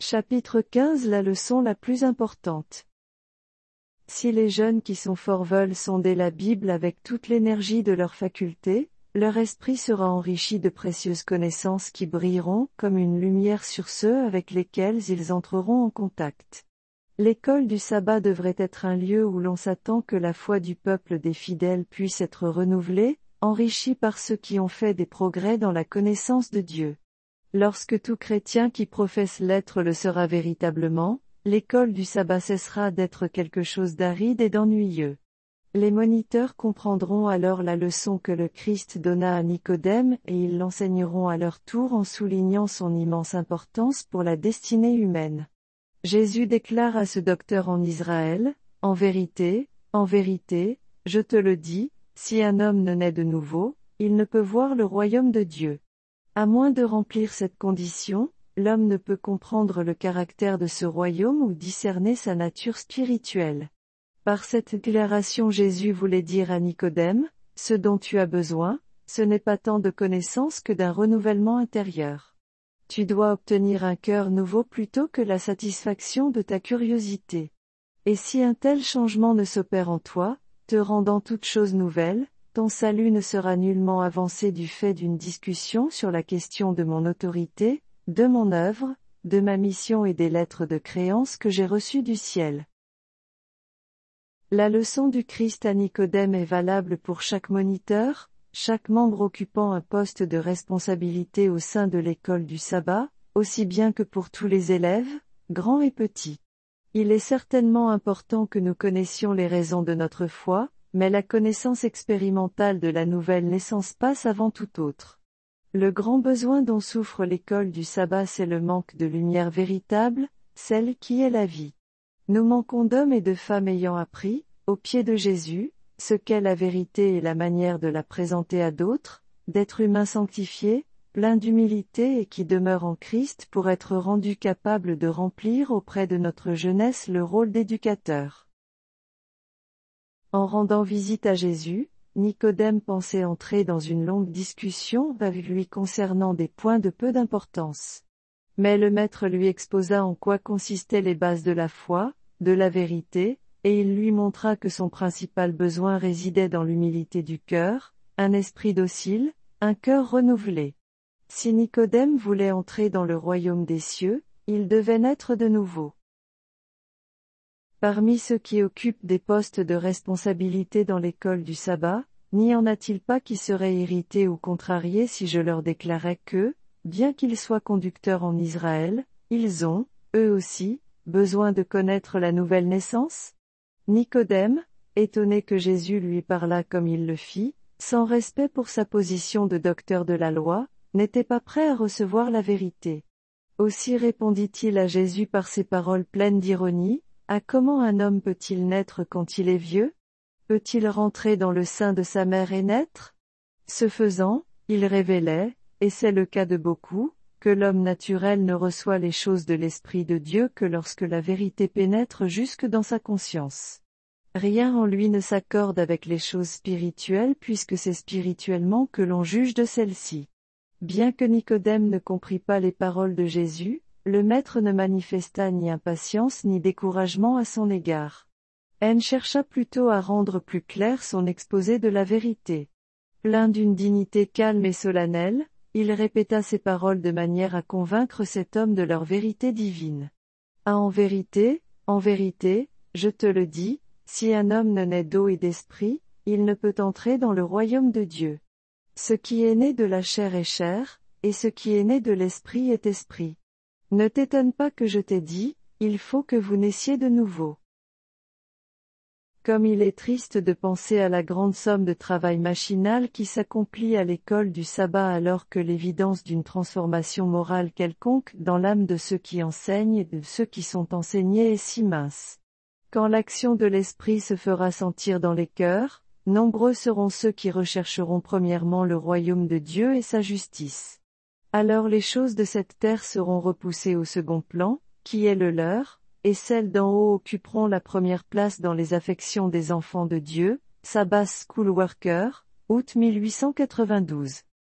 Chapitre 15. La leçon la plus importante. Si les jeunes qui sont forts veulent sonder la Bible avec toute l'énergie de leurs facultés, leur esprit sera enrichi de précieuses connaissances qui brilleront comme une lumière sur ceux avec lesquels ils entreront en contact. L'école du sabbat devrait être un lieu où l'on s'attend que la foi du peuple des fidèles puisse être renouvelée, enrichie par ceux qui ont fait des progrès dans la connaissance de Dieu. Lorsque tout chrétien qui professe l'être le sera véritablement, l'école du sabbat cessera d'être quelque chose d'aride et d'ennuyeux. Les moniteurs comprendront alors la leçon que le Christ donna à Nicodème et ils l'enseigneront à leur tour en soulignant son immense importance pour la destinée humaine. Jésus déclare à ce docteur en Israël, « En vérité, je te le dis, si un homme ne naît de nouveau, il ne peut voir le royaume de Dieu. » À moins de remplir cette condition, l'homme ne peut comprendre le caractère de ce royaume ou discerner sa nature spirituelle. Par cette déclaration Jésus voulait dire à Nicodème, « Ce dont tu as besoin, ce n'est pas tant de connaissances que d'un renouvellement intérieur. Tu dois obtenir un cœur nouveau plutôt que la satisfaction de ta curiosité. Et si un tel changement ne s'opère en toi, te rendant toute chose nouvelle, ton salut ne sera nullement avancé du fait d'une discussion sur la question de mon autorité, de mon œuvre, de ma mission et des lettres de créance que j'ai reçues du ciel. » La leçon du Christ à Nicodème est valable pour chaque moniteur, chaque membre occupant un poste de responsabilité au sein de l'école du sabbat, aussi bien que pour tous les élèves, grands et petits. Il est certainement important que nous connaissions les raisons de notre foi, mais la connaissance expérimentale de la nouvelle naissance passe avant tout autre. Le grand besoin dont souffre l'école du sabbat c'est le manque de lumière véritable, celle qui est la vie. Nous manquons d'hommes et de femmes ayant appris, au pied de Jésus, ce qu'est la vérité et la manière de la présenter à d'autres, d'êtres humains sanctifiés, pleins d'humilité et qui demeurent en Christ pour être rendus capables de remplir auprès de notre jeunesse le rôle d'éducateur. En rendant visite à Jésus, Nicodème pensait entrer dans une longue discussion avec lui concernant des points de peu d'importance. Mais le Maître lui exposa en quoi consistaient les bases de la foi, de la vérité, et il lui montra que son principal besoin résidait dans l'humilité du cœur, un esprit docile, un cœur renouvelé. Si Nicodème voulait entrer dans le royaume des cieux, il devait naître de nouveau. Parmi ceux qui occupent des postes de responsabilité dans l'école du sabbat, n'y en a-t-il pas qui seraient irrités ou contrariés si je leur déclarais que, bien qu'ils soient conducteurs en Israël, ils ont, eux aussi, besoin de connaître la nouvelle naissance? Nicodème, étonné que Jésus lui parlât comme il le fit, sans respect pour sa position de docteur de la loi, n'était pas prêt à recevoir la vérité. Aussi répondit-il à Jésus par ces paroles pleines d'ironie, « Ah, comment un homme peut-il naître quand il est vieux? Peut-il rentrer dans le sein de sa mère et naître? » Ce faisant, il révélait, et c'est le cas de beaucoup, que l'homme naturel ne reçoit les choses de l'Esprit de Dieu que lorsque la vérité pénètre jusque dans sa conscience. Rien en lui ne s'accorde avec les choses spirituelles puisque c'est spirituellement que l'on juge de celles-ci. Bien que Nicodème ne comprit pas les paroles de Jésus, le Maître ne manifesta ni impatience ni découragement à son égard. Elle chercha plutôt à rendre plus clair son exposé de la vérité. Plein d'une dignité calme et solennelle, il répéta ces paroles de manière à convaincre cet homme de leur vérité divine. Ah, en vérité, je te le dis, si un homme ne naît d'eau et d'esprit, il ne peut entrer dans le royaume de Dieu. Ce qui est né de la chair est chair, et ce qui est né de l'esprit est esprit. Ne t'étonne pas que je t'ai dit, il faut que vous naissiez de nouveau. Comme il est triste de penser à la grande somme de travail machinal qui s'accomplit à l'école du sabbat alors que l'évidence d'une transformation morale quelconque dans l'âme de ceux qui enseignent et de ceux qui sont enseignés est si mince. Quand l'action de l'esprit se fera sentir dans les cœurs, nombreux seront ceux qui rechercheront premièrement le royaume de Dieu et sa justice. Alors les choses de cette terre seront repoussées au second plan, qui est le leur, et celles d'en haut occuperont la première place dans les affections des enfants de Dieu. Sabbath School Worker, août 1892.